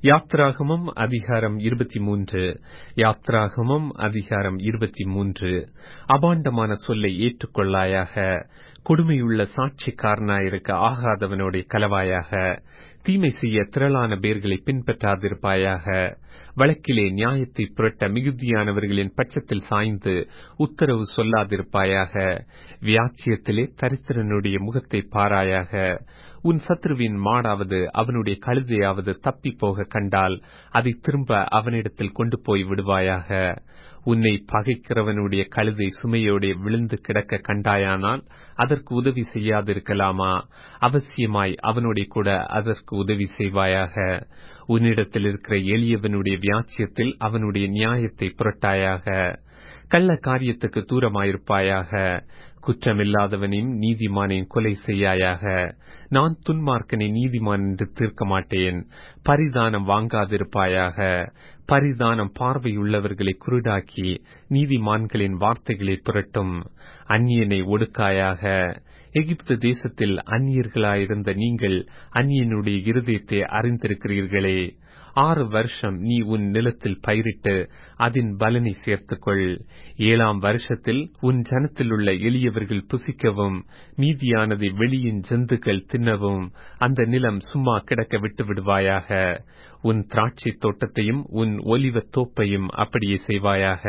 யாத்ராகமம் அதிகாரம் 23. யாத்ராகமம் அதிகாரம் 23. அபாண்டமான சொல்லை ஏற்றுக்கொள்ளாயாக. கொடுமையுள்ள சாட்சிக்காரனாயிருக்க ஆகாதவனோட கலவாயாக. தீமை செய்ய திரளான பேர்களை பின்பற்றாதிருப்பாயாக. வழக்கிலே நியாயத்தை புரட்ட மிகுதியானவர்களின் பட்சத்தில் சாய்ந்து உத்தரவு சொல்லாதிருப்பாயாக. வியாச்சியத்திலே தரித்திரனுடைய முகத்தை பாராயாக. உன் சத்ருவின் மாடாவது அவனுடைய கழுதையாவது தப்பி போக கண்டால் அதை திரும்ப அவனிடத்தில் கொண்டு போய் விடுவாயாக. உன்னை பகைக்கிறவனுடைய கழுதை சுமையோட விழுந்து கிடக்க கண்டாயானால் அதற்கு உதவி செய்யாதிருக்கலாமா? அவசியமாய் அவனுடைய கூட அதற்கு உதவி செய்வாயாக. உன்னிடத்தில் இருக்கிற எளியவனுடைய வியாச்சியத்தில் அவனுடைய நியாயத்தை புரட்டாயாக. கள்ள காரியத்துக்கு தூரமாயிருப்பாயாக. குற்றமில்லாதவனையும் நீதிமானையும் கொலை செய்யாயாக. நான் துன்மார்க்கனை நீதிமான் என்று தீர்க்க மாட்டேன். பரிதானம் வாங்காதிருப்பாயாக. பரிதானம் பார்வையுள்ளவர்களை குருடாக்கி நீதிமான்களின் வார்த்தைகளை புரட்டும். அந்நியனை ஒடுக்காயாக. எகிப்து தேசத்தில் அந்நியர்களாயிருந்த நீங்கள் அந்நியனுடைய இருதயத்தை அறிந்திருக்கிறீர்களே. 6 வருஷம் நீ உன் நிலத்தில் பயிரிட்டு அதன் பலனை சேர்த்துக்கொள். 7ஆம் வருஷத்தில் உன் ஜனத்தில் உள்ள எளியவர்கள் புசிக்கவும் மீதியானதை வெளியின் ஜந்துக்கள் தின்னவும் அந்த நிலம் சும்மா கிடக்க விட்டு விடுவாயாக. உன் திராட்சை தோட்டத்தையும் உன் ஒலிவத் தோப்பையும் அப்படியே செய்வாயாக.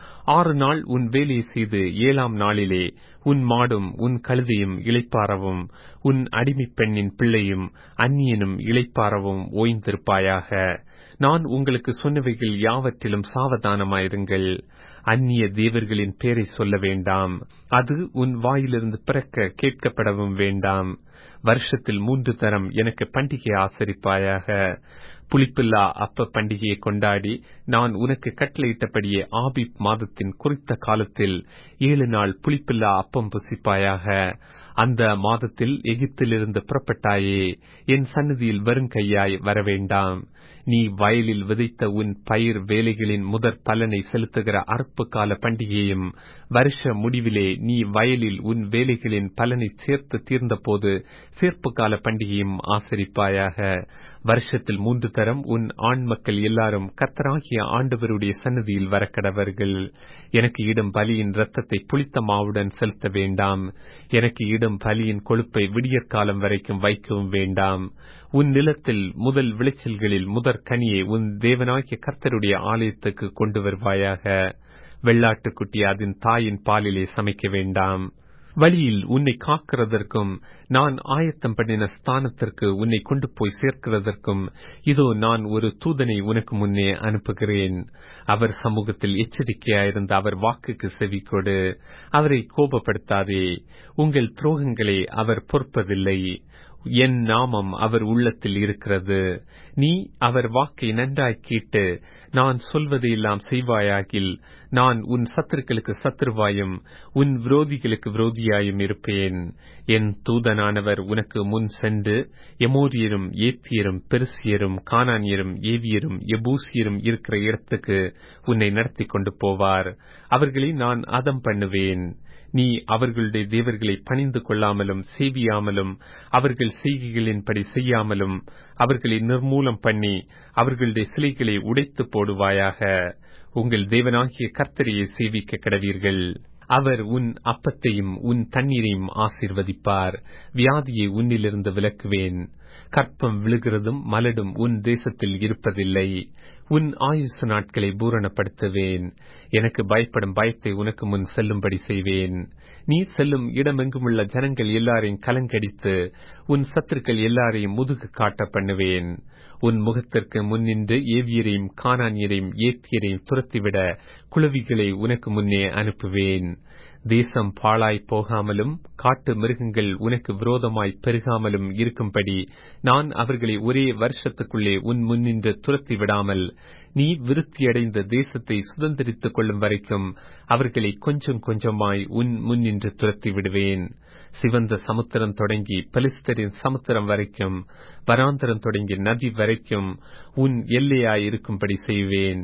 6 நாள் உன் வேலையை செய்து 7ஆம் நாளிலே உன் மாடும் உன் கழுதையும் இளைப்பாறவும் உன் அடிமை பெண்ணின் பிள்ளையும் அந்நியனும் இளைப்பாறவும் ஓய்ந்திருப்பாயாக. நான் உங்களுக்கு சொன்னவைகள் யாவற்றிலும் சாவதானமாயிருங்கள். அந்நிய தேவர்களின் பேரை சொல்ல வேண்டாம். அது உன் வாயிலிருந்து பிறக்க கேட்கப்படவும் வேண்டாம். வருஷத்தில் 3 தரம் எனக்கு பண்டிகை ஆசரிப்பாயாக. புளிப்பில்லா அப்ப பண்டிகையை கொண்டாடி நான் உனக்கு கட்டளையிட்டபடியே ஆபீப் மாதத்தின் குறித்த காலத்தில் 7 நாள் புளிப்பில்லா அப்பம் புசிப்பாயாக. அந்த மாதத்தில் எகிப்திலிருந்து புறப்பட்டாயே. என் சந்நிதியில் வெறுங்கையாய் வரவேண்டாம். நீ வயலில் விதைத்த உன் பயிர் வேலைகளின் முதற் பலனை செலுத்துகிற அறுப்பு கால பண்டிகையும் வருஷ முடிவிலே நீ வயலில் உன் வேலைகளின் பலனை சேர்த்து தீர்ந்த போது சேர்ப்பு கால பண்டிகையும் ஆசரிப்பாயாக. வருஷத்தில் 3 தரம் உன் ஆண் மக்கள் எல்லாரும் கர்த்தராகிய ஆண்டவருடைய சன்னதியில் வரக்கடவர்கள். எனக்கு இடும் பலியின் இரத்தத்தை புளித்த மாவுடன் செலுத்த வேண்டாம். எனக்கு இடும் பலியின் கொழுப்பை விடியற்காலம் வரைக்கும் வைக்கவும் வேண்டாம். உன் நிலத்தில் முதல் விளைச்சல்களில் முதற் கனியை உன் தேவனாகிய கர்த்தருடைய ஆலயத்துக்கு கொண்டு வருவாயாக. வெள்ளாட்டுக்குட்டி அதன் தாயின் பாலிலே சமைக்க வேண்டாம். வழியில் உன்னை காக்கிறதற்கும் நான் ஆயத்தம் பண்ணின ஸ்தானத்திற்கு உன்னை கொண்டு போய் சேர்க்கிறதற்கும் இதோ நான் ஒரு தூதனை உனக்கு முன்னே அனுப்புகிறேன். அவர் சமூகத்தில் எச்சரிக்கையாயிருந்த அவர் வாக்குக்கு செவி கொடு. அவரை கோபப்படுத்தாதே. உங்கள் துரோகங்களை அவர் பொறுப்பதில்லை. என் நாமம் அவர் உள்ளத்தில் இருக்கிறது. நீ அவர் வாக்கை நன்றாய் கேட்டு நான் சொல்வதையெல்லாம் செய்வாயாகில் நான் உன் சத்துருக்களுக்கு சத்துருவாயும் உன் விரோதிகளுக்கு விரோதியாயும் இருப்பேன். என் தூதனானவர் உனக்கு முன் சென்று எமோரியரும் ஏத்தியரும் பெருசியரும் கானானியரும் ஏவியரும் எபூசியரும் இருக்கிற இடத்துக்கு உன்னை நடத்தி கொண்டு போவார். அவர்களை நான் அதம் பண்ணுவேன். நீ அவர்களுடைய தேவர்களை பணிந்து கொள்ளாமலும் சேவியாமலும் அவர்கள் செய்கைகளின்படி செய்யாமலும் அவர்களை நிர்மூலம் பண்ணி அவர்களுடைய சிலைகளை உடைத்து போடுவாயாக. உங்கள் தேவனாகிய கர்த்தரையை சேவிக்க கடவீர்கள். அவர் உன் அப்பத்தையும் உன் தண்ணீரையும் ஆசீர்வதிப்பார். வியாதியை உன்னிலிருந்து விலக்குவேன். கற்பம் விழுகிறதும் மலடும் உன் தேசத்தில் இருப்பதில்லை. உன் ஆயுசு நாட்களை பூரணப்படுத்துவேன். எனக்கு பயப்படும் பயத்தை உனக்கு முன் செல்லும்படி செய்வேன். நீ செல்லும் இடமெங்குமுள்ள ஜனங்கள் எல்லாரையும் கலங்கடித்து உன் சத்துருக்கள் எல்லாரையும் முதுகு காட்ட பண்ணுவேன். உன் முகத்திற்கு முன்னின்று ஏவியரையும் கானானியரையும் ஏத்தியரையும் துரத்திவிட குளவிகளை உனக்கு முன்னே அனுப்புவேன். தேசம் பாழாய் போகாமலும் காட்டு மிருகங்கள் உனக்கு விரோதமாய் பெருகாமலும் இருக்கும்படி நான் அவர்களை ஒரே வருஷத்துக்குள்ளே உன் முன்னின்று துரத்தி விடாமல் நீ விருத்தியடைந்த தேசத்தை சுதந்திரித்துக் கொள்ளும் வரைக்கும் அவர்களை கொஞ்சம் கொஞ்சமாய் உன் முன்னின்று துரத்தி விடுவேன். சிவந்த சமுத்திரம் தொடங்கி பெலிஸ்தரின் சமுத்திரம் வரைக்கும் வனாந்தரம் தொடங்கி நதி வரைக்கும் உன் எல்லையாயிருக்கும்படி செய்வேன்.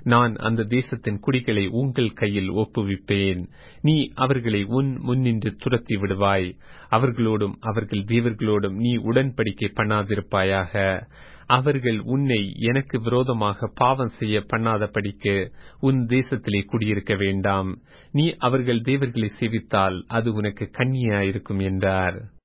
நான் அந்த தேசத்தின் குடிகளை உங்கள் கையில் ஒப்புவிப்பேன். நீ அவர்களை உன் முன்னின்று துரத்தி விடுவாய். அவர்களோடும் அவர்கள் தேவர்களோடும் நீ உடன்படிக்கை பண்ணாதிருப்பாயாக. அவர்கள் உன்னை எனக்கு விரோதமாக பாவம் செய்ய பண்ணாதபடிக்கு உன் தேசத்திலே குடியிருக்க வேண்டாம். நீ அவர்கள் தேவர்களை சேவித்தால் அது உனக்கு கண்ணியாயிருக்கும் என்றார்.